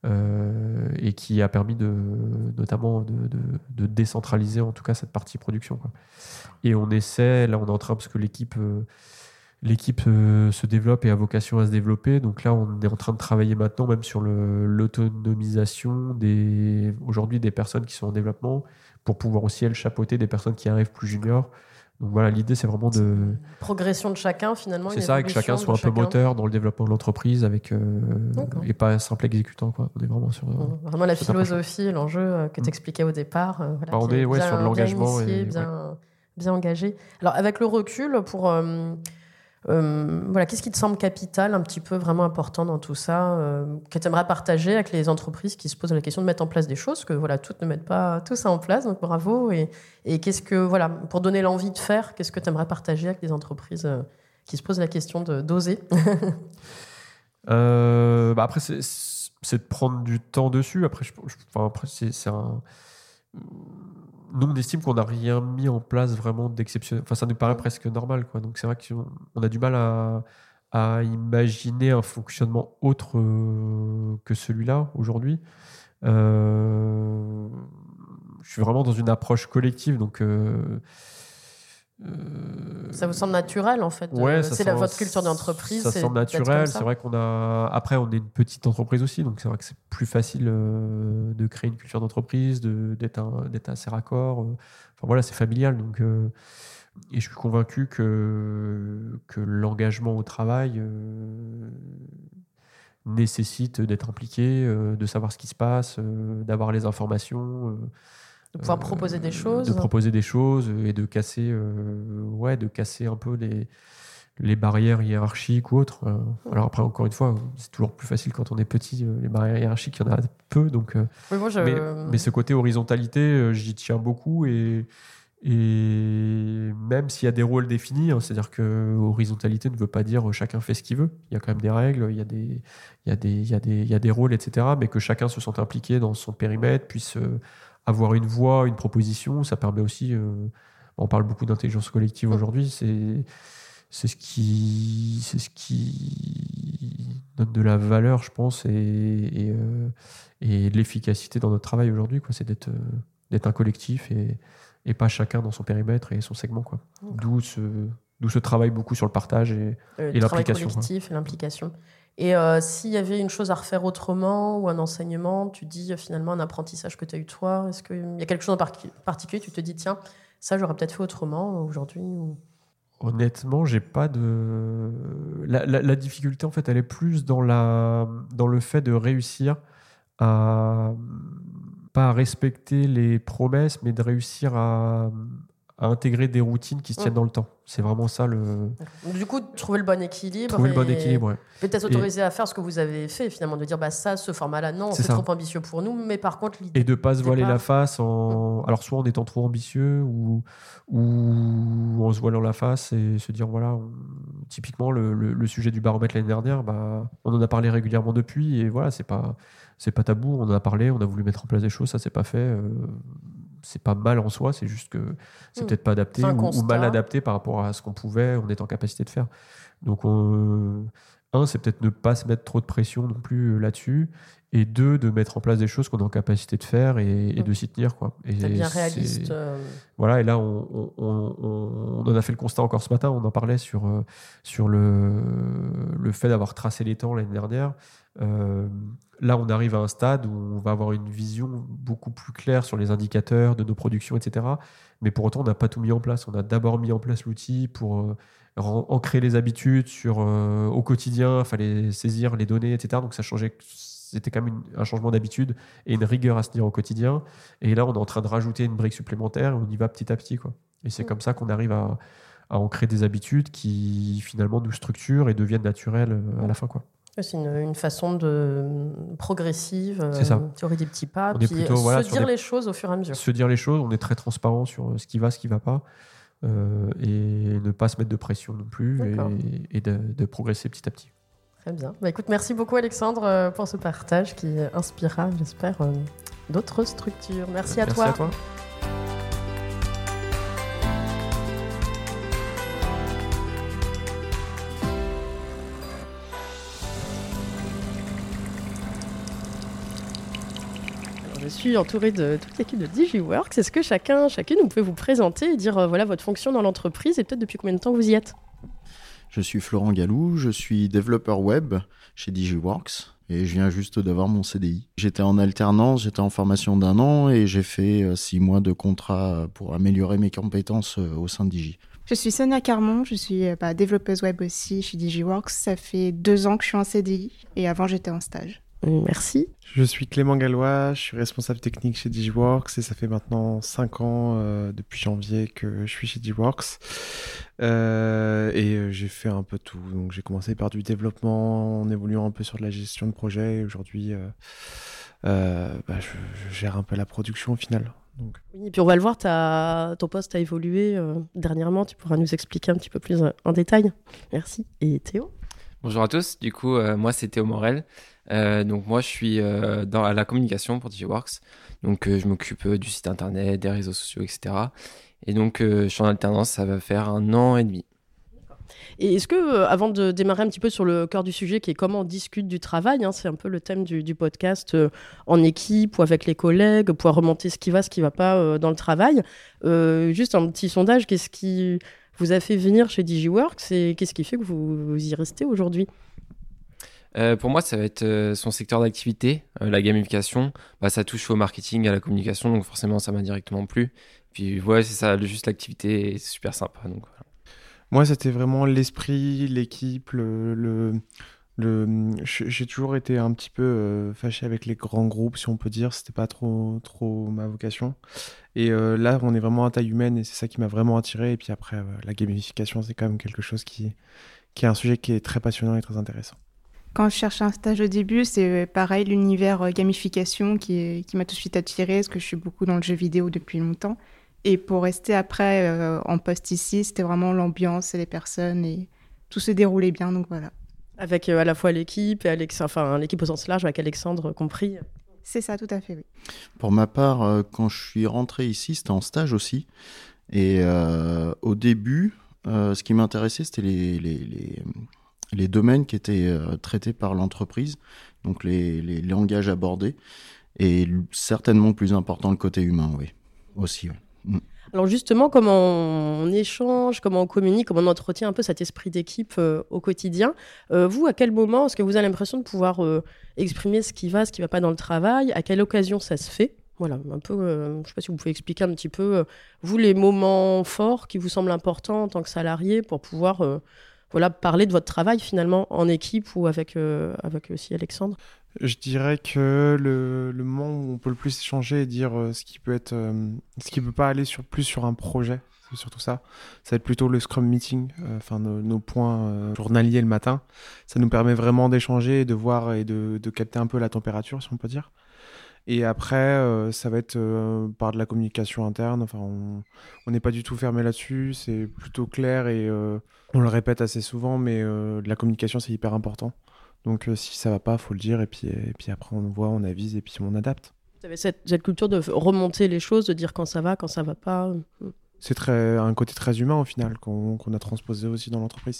euh, et qui a permis de, notamment de, de, de décentraliser en tout cas cette partie production, quoi. Et on essaie, là on est en train, parce que l'équipe... Euh, L'équipe euh, se développe et a vocation à se développer. Donc là, on est en train de travailler maintenant même sur le, l'autonomisation des, aujourd'hui des personnes qui sont en développement, pour pouvoir aussi, elles, chapeauter des personnes qui arrivent plus juniors. Donc voilà, l'idée, c'est vraiment de... Progression de chacun, finalement. C'est ça, que chacun soit un peu moteur dans le développement de l'entreprise, avec, euh, et pas un simple exécutant, quoi. On est vraiment sur... Euh, vraiment la philosophie, l'enjeu euh, que tu expliquais au départ. Euh, voilà, bah, on est, ouais, bien, sur de l'engagement. Bien initié, et, bien, ouais. bien engagé. Alors, avec le recul, pour... Euh, Euh, voilà, qu'est-ce qui te semble capital, un petit peu vraiment important dans tout ça, euh, que tu aimerais partager avec les entreprises qui se posent la question de mettre en place des choses, que voilà, toutes ne mettent pas tout ça en place, donc bravo. Et, et qu'est-ce que, voilà, pour donner l'envie de faire, qu'est-ce que tu aimerais partager avec les entreprises euh, qui se posent la question de, d'oser? euh, bah Après, c'est, c'est de prendre du temps dessus. Après, je, je, enfin, après c'est, c'est un... Nous, on estime qu'on n'a rien mis en place vraiment d'exceptionnel. Enfin, ça nous paraît presque normal, quoi. Donc, c'est vrai qu'on a du mal à, à imaginer un fonctionnement autre euh, que celui-là aujourd'hui. Euh, je suis vraiment dans une approche collective, donc. Euh, euh, ça vous semble naturel, en fait. Ouais, c'est semble, la, votre culture d'entreprise. Ça c'est semble naturel. C'est vrai qu'on a. Après, on est une petite entreprise aussi, donc c'est vrai que c'est plus facile euh, de créer une culture d'entreprise, de, d'être, un, d'être assez raccord. Euh. Enfin voilà, c'est familial, donc. Euh, et je suis convaincu que que l'engagement au travail euh, nécessite d'être impliqué, euh, de savoir ce qui se passe, euh, d'avoir les informations. Euh, De pouvoir euh, proposer des choses. De proposer des choses et de casser, euh, ouais, de casser un peu les, les barrières hiérarchiques ou autres. Euh, alors après, encore une fois, c'est toujours plus facile quand on est petit. Euh, les barrières hiérarchiques, il y en a peu. Donc, euh, oui, moi, je... mais, mais ce côté horizontalité, euh, j'y tiens beaucoup. Et, et même s'il y a des rôles définis, hein, c'est-à-dire que horizontalité ne veut pas dire chacun fait ce qu'il veut. Il y a quand même des règles, il y a des, il y a des, il y a des, il y a des rôles, et cetera. Mais que chacun se sente impliqué dans son périmètre, puisse euh, avoir une voix, une proposition. Ça permet aussi... Euh, on parle beaucoup d'intelligence collective aujourd'hui. C'est... C'est ce, qui, c'est ce qui donne de la valeur, je pense, et, et, euh, et de l'efficacité dans notre travail aujourd'hui, quoi. C'est d'être, euh, d'être un collectif et, et pas chacun dans son périmètre et son segment, quoi. D'où ce, d'où ce travail beaucoup sur le partage et, euh, et le l'implication. Le travail collectif et l'implication. Et euh, s'il y avait une chose à refaire autrement ou un enseignement, tu dis euh, finalement un apprentissage que tu as eu toi, est-ce qu'il y a quelque chose en par- particulier, tu te dis, tiens, ça j'aurais peut-être fait autrement aujourd'hui ou... Honnêtement, j'ai pas de. La, la, la difficulté, en fait, elle est plus dans, la, dans le fait de réussir à. Pas à respecter les promesses, mais de réussir à, à intégrer des routines qui se tiennent mmh. dans le temps. C'est vraiment ça le. Du coup, trouver le bon équilibre. Trouver le bon équilibre, ouais. Peut-être s'autoriser et... à faire ce que vous avez fait, finalement, de dire bah, ça, ce format-là, non, c'est, c'est trop ambitieux pour nous, mais par contre, l'idée. Et de ne pas se voiler pas... la face en. Mmh. Alors, soit en étant trop ambitieux ou, ou en se voilant la face et se dire voilà, on... typiquement, le, le, le sujet du baromètre l'année dernière, bah, on en a parlé régulièrement depuis et voilà, c'est pas, c'est pas tabou, on en a parlé, on a voulu mettre en place des choses, ça s'est pas fait. Euh... C'est pas mal en soi, c'est juste que c'est mmh. peut-être pas adapté ou, ou mal adapté par rapport à ce qu'on pouvait, on est en capacité de faire. Donc, on, un, c'est peut-être ne pas se mettre trop de pression non plus là-dessus, et deux, de mettre en place des choses qu'on est en capacité de faire et, et mmh. de s'y tenir, quoi. Et c'est bien réaliste. Euh... Voilà, et là, on, on, on, on en a fait le constat encore ce matin, on en parlait sur, sur le, le fait d'avoir tracé les temps l'année dernière. Euh, là, on arrive à un stade où on va avoir une vision beaucoup plus claire sur les indicateurs de nos productions, et cetera. Mais pour autant, on n'a pas tout mis en place. On a d'abord mis en place l'outil pour euh, ancrer les habitudes sur, euh, au quotidien. Il fallait saisir les données, et cetera. Donc, ça changeait. C'était quand même une, un changement d'habitude et une rigueur à se tenir au quotidien. Et là, on est en train de rajouter une brique supplémentaire et on y va petit à petit, quoi. Et c'est mmh. comme ça qu'on arrive à, à ancrer des habitudes qui, finalement, nous structurent et deviennent naturelles à la fin, quoi. C'est une, une façon de progressive, c'est ça. Euh, théorie des petits pas, on puis plutôt, se voilà, dire des, les choses au fur et à mesure. Se dire les choses, on est très transparent sur ce qui va, ce qui ne va pas, euh, et ne pas se mettre de pression non plus, et, et de, de progresser petit à petit. Très bien. Bah, écoute, merci beaucoup Alexandre pour ce partage qui inspirera, j'espère, euh, d'autres structures. Merci, merci à toi. Merci à toi. Je suis entourée de toute l'équipe de DigiWorks. Est-ce que chacun, chacune, vous pouvez vous présenter et dire euh, voilà, votre fonction dans l'entreprise et peut-être depuis combien de temps vous y êtes ? Je suis Florent Gallou, je suis développeur web chez DigiWorks et je viens juste d'avoir mon C D I. J'étais en alternance, j'étais en formation d'un an et j'ai fait euh, six mois de contrat pour améliorer mes compétences euh, au sein de Digi. Je suis Sonia Carmon, je suis bah, développeuse web aussi chez DigiWorks. Ça fait deux ans que je suis en C D I et avant j'étais en stage. Merci. Je suis Clément Gallois, je suis responsable technique chez DigiWorks et ça fait maintenant cinq ans, euh, depuis janvier, que je suis chez DigiWorks. Euh, et euh, j'ai fait un peu tout. Donc j'ai commencé par du développement en évoluant un peu sur de la gestion de projet. Et aujourd'hui, euh, euh, bah, je, je gère un peu la production au final. Donc. Oui, et puis on va le voir, ta, ton poste a évolué euh, dernièrement. Tu pourras nous expliquer un petit peu plus en détail. Merci. Et Théo ? Bonjour à tous, du coup euh, moi c'est Théo Morel, euh, donc moi je suis euh, dans à la communication pour DigiWorks, donc euh, je m'occupe euh, du site internet, des réseaux sociaux, et cetera. Et donc euh, je suis en alternance, ça va faire un an et demi. Et est-ce que, euh, avant de démarrer un petit peu sur le cœur du sujet qui est comment on discute du travail, hein, c'est un peu le thème du, du podcast, euh, en équipe ou avec les collègues, pouvoir remonter ce qui va, ce qui ne va pas euh, dans le travail, euh, juste un petit sondage, qu'est-ce qui vous a fait venir chez DigiWorks et qu'est-ce qui fait que vous, vous y restez aujourd'hui ? euh, Pour moi, ça va être euh, son secteur d'activité, euh, la gamification. Bah, ça touche au marketing, à la communication, donc forcément, ça m'a directement plu. Puis, ouais, c'est ça, juste l'activité, c'est super sympa. Donc, voilà. Moi, c'était vraiment l'esprit, l'équipe, le, le, Le, j'ai toujours été un petit peu euh, fâché avec les grands groupes, si on peut dire. C'était pas trop, trop ma vocation. Et euh, là, on est vraiment à taille humaine et c'est ça qui m'a vraiment attiré. Et puis après, euh, la gamification, c'est quand même quelque chose qui, qui est un sujet qui est très passionnant et très intéressant. Quand je cherchais un stage au début, c'est pareil, l'univers gamification qui, est, qui m'a tout de suite attirée, parce que je suis beaucoup dans le jeu vidéo depuis longtemps. Et pour rester après euh, en poste ici, c'était vraiment l'ambiance et les personnes, et tout se déroulait bien, donc voilà. Avec euh, à la fois l'équipe, et Alex... enfin, l'équipe au sens large, avec Alexandre compris. C'est ça, tout à fait, oui. Pour ma part, euh, quand je suis rentré ici, c'était en stage aussi. Et euh, au début, euh, ce qui m'intéressait, c'était les... les, les... les domaines qui étaient euh, traités par l'entreprise, donc les, les langages abordés, et certainement plus important le côté humain, oui, aussi. Oui. Mm. Alors justement, comment on échange, comment on communique, comment on entretient un peu cet esprit d'équipe euh, au quotidien. Euh, vous, à quel moment est-ce que vous avez l'impression de pouvoir euh, exprimer ce qui va, ce qui ne va pas dans le travail? À quelle occasion ça se fait? Voilà, un peu, euh, je ne sais pas si vous pouvez expliquer un petit peu, euh, vous, les moments forts qui vous semblent importants en tant que salarié pour pouvoir... Euh, Voilà, parler de votre travail finalement en équipe ou avec, euh, avec aussi Alexandre. Je dirais que le, le moment où on peut le plus échanger et dire euh, ce qui peut être, euh, ce qui peut pas aller sur, plus sur un projet, c'est surtout ça. Ça va être plutôt le Scrum Meeting, enfin euh, nos, nos points euh, journaliers le matin. Ça nous permet vraiment d'échanger, de voir et de, de capter un peu la température, si on peut dire. Et après, euh, ça va être euh, par de la communication interne. Enfin, on n'est pas du tout fermé là-dessus. C'est plutôt clair et euh, on le répète assez souvent, mais euh, la communication, c'est hyper important. Donc, euh, si ça va pas, faut le dire. Et puis, et puis après, on voit, on avise et puis on adapte. Vous avez cette, cette culture de remonter les choses, de dire quand ça va, quand ça va pas. C'est très, un côté très humain au final qu'on, qu'on a transposé aussi dans l'entreprise.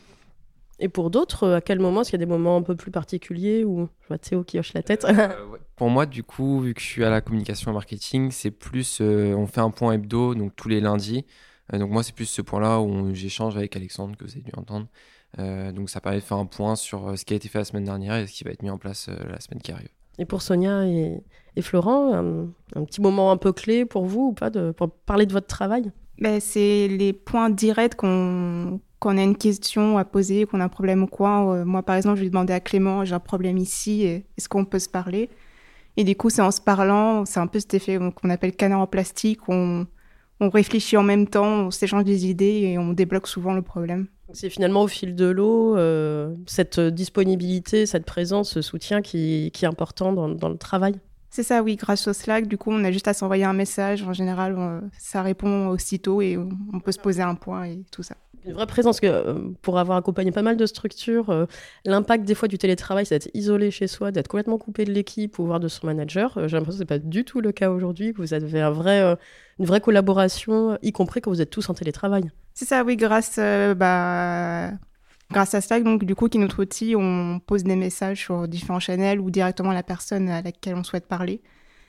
Et pour d'autres, à quel moment? Est-ce qu'il y a des moments un peu plus particuliers où je vois Théo qui hoche la tête? euh, ouais. Pour moi, du coup, vu que je suis à la communication et marketing, c'est plus, euh, on fait un point hebdo, donc tous les lundis. Euh, donc moi, c'est plus ce point-là où on, j'échange avec Alexandre, que vous avez dû entendre. Euh, donc ça permet de faire un point sur ce qui a été fait la semaine dernière et ce qui va être mis en place euh, la semaine qui arrive. Et pour Sonia et, et Florent, un, un petit moment un peu clé pour vous ou pas, de, pour parler de votre travail? Ben, c'est les points directs qu'on... Quand on a une question à poser, qu'on a un problème ou quoi. Euh, moi, par exemple, je vais demander à Clément, j'ai un problème ici, est-ce qu'on peut se parler? Et du coup, c'est en se parlant, c'est un peu cet effet qu'on appelle canard en plastique, on, on réfléchit en même temps, on s'échange des idées et on débloque souvent le problème. C'est finalement au fil de l'eau, euh, cette disponibilité, cette présence, ce soutien qui, qui est important dans, dans le travail. C'est ça, oui, grâce au Slack, du coup, on a juste à s'envoyer un message. En général, on, ça répond aussitôt et on, on peut se poser un point et tout ça. Une vraie présence, que euh, pour avoir accompagné pas mal de structures, euh, l'impact des fois du télétravail, c'est d'être isolé chez soi, d'être complètement coupé de l'équipe ou voire de son manager. Euh, j'ai l'impression que ce n'est pas du tout le cas aujourd'hui, que vous avez un vrai, euh, une vraie collaboration, y compris quand vous êtes tous en télétravail. C'est ça, oui, grâce, euh, bah, grâce à Slack, donc, du coup, qui est notre outil, on pose des messages sur différents channels ou directement à la personne à laquelle on souhaite parler.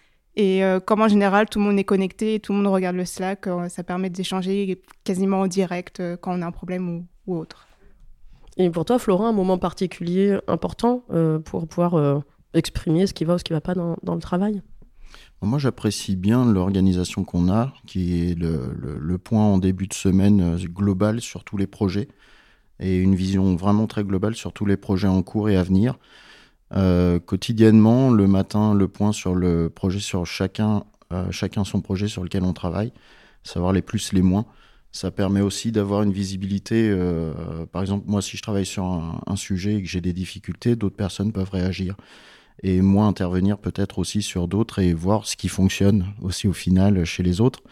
Et euh, comme en général, tout le monde est connecté, tout le monde regarde le Slack, euh, ça permet d'échanger quasiment en direct euh, quand on a un problème ou, ou autre. Et pour toi, Florent, un moment particulier important euh, pour pouvoir euh, exprimer ce qui va ou ce qui ne va pas dans, dans le travail? Moi, j'apprécie bien l'organisation qu'on a, qui est le, le, le point en début de semaine global sur tous les projets, et une vision vraiment très globale sur tous les projets en cours et à venir. Euh, quotidiennement, le matin, le point sur le projet, sur chacun, euh, chacun son projet sur lequel on travaille, savoir les plus, les moins. Ça permet aussi d'avoir une visibilité. Euh, par exemple, moi, si je travaille sur un, un sujet et que j'ai des difficultés, d'autres personnes peuvent réagir. Et moi, intervenir peut-être aussi sur d'autres et voir ce qui fonctionne aussi au final chez les autres.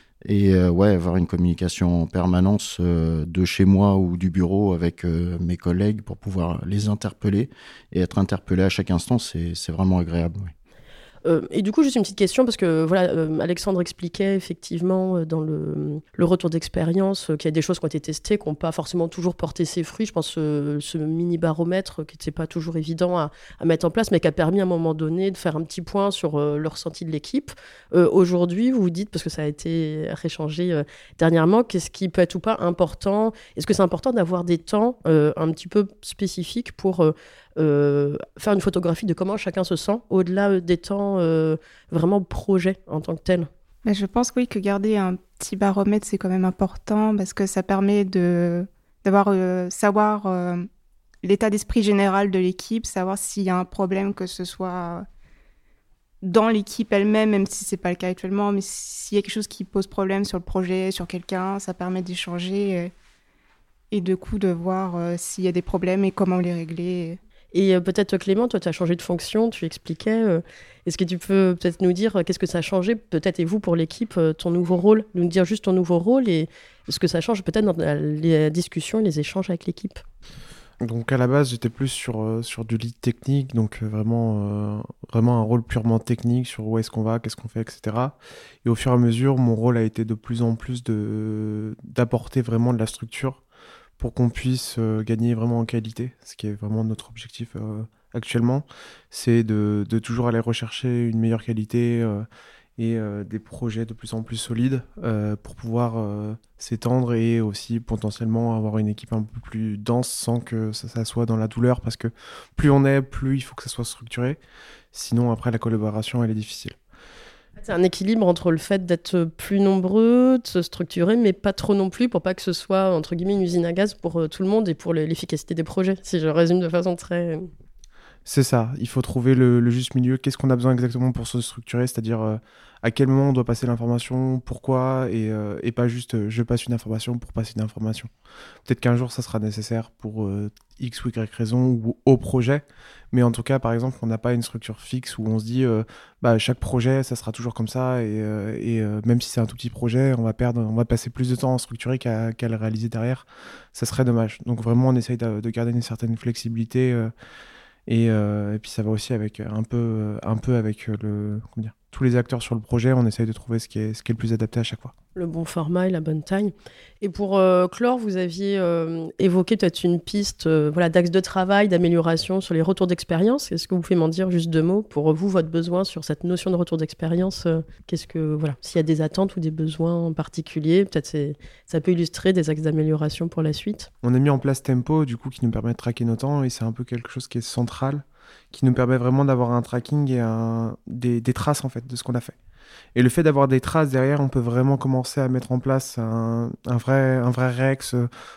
Et euh, ouais, avoir une communication en permanence euh, de chez moi ou du bureau avec euh, mes collègues pour pouvoir les interpeller et être interpellé à chaque instant, c'est, c'est vraiment agréable. Oui. Euh, et du coup, juste une petite question, parce que voilà, euh, Alexandre expliquait effectivement euh, dans le, le retour d'expérience euh, qu'il y a des choses qui ont été testées, qui n'ont pas forcément toujours porté ses fruits. Je pense euh, ce mini-baromètre qui n'était pas toujours évident à, à mettre en place, mais qui a permis à un moment donné de faire un petit point sur euh, le ressenti de l'équipe. Euh, aujourd'hui, vous vous dites, parce que ça a été réchangé euh, dernièrement, qu'est-ce qui peut être ou pas important? Est-ce que c'est important d'avoir des temps euh, un petit peu spécifiques pour... Euh, Euh, faire une photographie de comment chacun se sent au-delà des temps euh, vraiment projet en tant que tel? Mais je pense oui que garder un petit baromètre c'est quand même important parce que ça permet de d'avoir euh, savoir euh, l'état d'esprit général de l'équipe, savoir s'il y a un problème, que ce soit dans l'équipe elle-même, même si c'est pas le cas actuellement, mais s'il y a quelque chose qui pose problème sur le projet, sur quelqu'un, ça permet d'échanger et, et de coup de voir euh, s'il y a des problèmes et comment les régler. Et euh, peut-être Clément, toi tu as changé de fonction, tu expliquais. Euh, est-ce que tu peux peut-être nous dire euh, qu'est-ce que ça a changé, peut-être et vous pour l'équipe, euh, ton nouveau rôle, nous dire juste ton nouveau rôle et ce que ça change peut-être dans la, les discussions, les échanges avec l'équipe. Donc à la base, j'étais plus sur, euh, sur du lead technique, donc euh, vraiment, euh, vraiment un rôle purement technique sur où est-ce qu'on va, qu'est-ce qu'on fait, et cetera. Et au fur et à mesure, mon rôle a été de plus en plus de, d'apporter vraiment de la structure pour qu'on puisse euh, gagner vraiment en qualité, ce qui est vraiment notre objectif euh, actuellement, c'est de, de toujours aller rechercher une meilleure qualité euh, et euh, des projets de plus en plus solides euh, pour pouvoir euh, s'étendre et aussi potentiellement avoir une équipe un peu plus dense sans que ça, ça soit dans la douleur, parce que plus on est, plus il faut que ça soit structuré, sinon après la collaboration elle est difficile. C'est un équilibre entre le fait d'être plus nombreux, de se structurer, mais pas trop non plus, pour pas que ce soit, entre guillemets, une usine à gaz pour euh, tout le monde et pour l'efficacité des projets, si je résume de façon très... C'est ça, il faut trouver le, le juste milieu. Qu'est-ce qu'on a besoin exactement pour se structurer, c'est-à-dire euh, à quel moment on doit passer l'information, pourquoi, et, euh, et pas juste euh, je passe une information pour passer une information. Peut-être qu'un jour ça sera nécessaire pour euh, X ou Y raison ou au projet, mais en tout cas, par exemple, on n'a pas une structure fixe où on se dit euh, bah, chaque projet ça sera toujours comme ça, et, euh, et euh, même si c'est un tout petit projet, on va perdre, on va passer plus de temps à structurer qu'à, qu'à le réaliser derrière. Ça serait dommage. Donc vraiment, on essaye de, de garder une certaine flexibilité. Euh, Et, euh, et puis ça va aussi avec un peu, un peu avec le, comment dire, tous les acteurs sur le projet. On essaye de trouver ce qui est, ce qui est le plus adapté à chaque fois. Le bon format et la bonne taille. Et pour euh, clore, vous aviez euh, évoqué peut-être une piste euh, voilà, d'axe de travail, d'amélioration sur les retours d'expérience. Est-ce que vous pouvez m'en dire juste deux mots pour vous, votre besoin sur cette notion de retour d'expérience euh, Qu'est-ce que, voilà, s'il y a des attentes ou des besoins en particulier, peut-être c'est, ça peut illustrer des axes d'amélioration pour la suite. On a mis en place Tempo, du coup, qui nous permet de traquer nos temps, et c'est un peu quelque chose qui est central, qui nous permet vraiment d'avoir un tracking et un, des, des traces en fait de ce qu'on a fait. Et le fait d'avoir des traces derrière, on peut vraiment commencer à mettre en place un, un vrai, un vrai Rex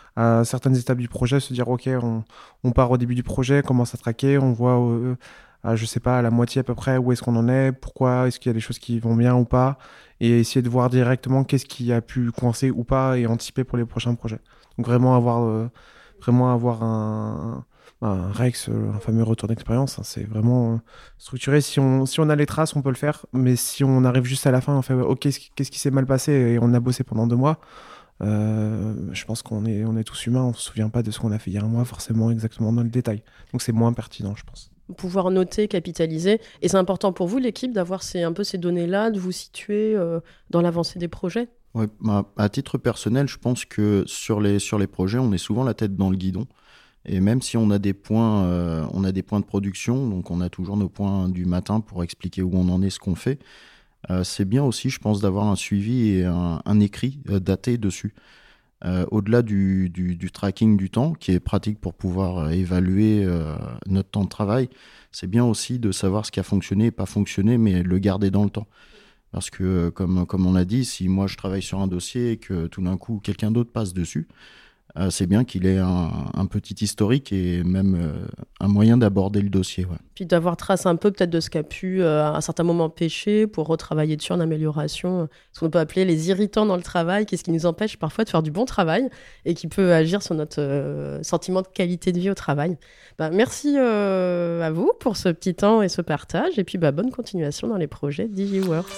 à certaines étapes du projet, se dire ok, on, on part au début du projet, commence à traquer, on voit euh, à, je sais pas, à la moitié à peu près où est-ce qu'on en est, pourquoi, est-ce qu'il y a des choses qui vont bien ou pas, et essayer de voir directement qu'est-ce qui a pu coincer ou pas et anticiper pour les prochains projets. Donc vraiment avoir, euh, vraiment avoir un... un Rex, un fameux retour d'expérience, hein, c'est vraiment structuré. Si on, si on a les traces, on peut le faire, mais si on arrive juste à la fin, on fait ok, qu'est-ce qui s'est mal passé et on a bossé pendant deux mois, euh, je pense qu'on est, on est tous humains, on ne se souvient pas de ce qu'on a fait il y a un mois forcément exactement dans le détail. Donc c'est moins pertinent, je pense. Pouvoir noter, capitaliser. Et c'est important pour vous, l'équipe, d'avoir ces, un peu ces données-là, de vous situer euh, dans l'avancée des projets. Ouais, bah, à titre personnel, je pense que sur les, sur les projets, on est souvent la tête dans le guidon. Et même si on a des points, euh, on a des points de production, donc on a toujours nos points du matin pour expliquer où on en est, ce qu'on fait, euh, c'est bien aussi, je pense, d'avoir un suivi et un, un écrit euh, daté dessus. Euh, au-delà du, du, du tracking du temps, qui est pratique pour pouvoir euh, évaluer euh, notre temps de travail, c'est bien aussi de savoir ce qui a fonctionné et pas fonctionné, mais le garder dans le temps. Parce que, comme, comme on l'a dit, si moi je travaille sur un dossier et que tout d'un coup quelqu'un d'autre passe dessus, Euh, c'est bien qu'il ait un, un petit historique et même euh, un moyen d'aborder le dossier. Ouais. Puis d'avoir trace un peu peut-être de ce qu'a pu euh, à un certain moment pêcher pour retravailler dessus en amélioration. Ce qu'on peut appeler les irritants dans le travail, qu'est-ce qui nous empêche parfois de faire du bon travail et qui peut agir sur notre euh, sentiment de qualité de vie au travail. Bah, merci euh, à vous pour ce petit temps et ce partage. Et puis bah, bonne continuation dans les projets DigiWorks.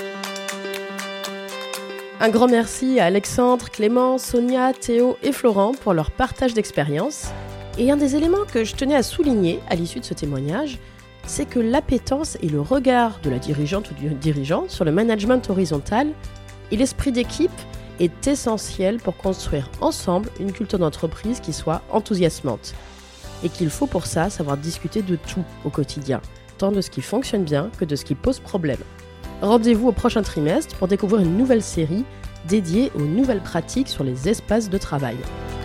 Un grand merci à Alexandre, Clément, Sonia, Théo et Florent pour leur partage d'expérience. Et un des éléments que je tenais à souligner à l'issue de ce témoignage, c'est que l'appétence et le regard de la dirigeante ou du dirigeant sur le management horizontal et l'esprit d'équipe est essentiel pour construire ensemble une culture d'entreprise qui soit enthousiasmante. Et qu'il faut pour ça savoir discuter de tout au quotidien, tant de ce qui fonctionne bien que de ce qui pose problème. Rendez-vous au prochain trimestre pour découvrir une nouvelle série dédiée aux nouvelles pratiques sur les espaces de travail.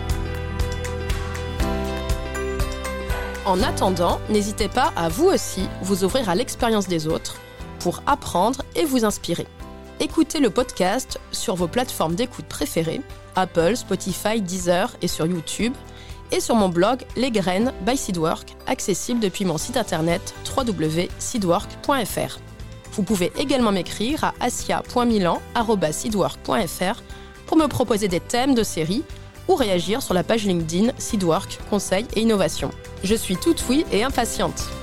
En attendant, n'hésitez pas à vous aussi vous ouvrir à l'expérience des autres pour apprendre et vous inspirer. Écoutez le podcast sur vos plateformes d'écoute préférées, Apple, Spotify, Deezer et sur YouTube. et sur mon blog Les Graines by Seedwork, accessible depuis mon site internet w w w point seedwork point f r. Vous pouvez également m'écrire à asia point milan arobase seedwork point f r pour me proposer des thèmes de séries ou réagir sur la page LinkedIn Seedwork, Conseil et Innovation. Je suis toute oui et impatiente.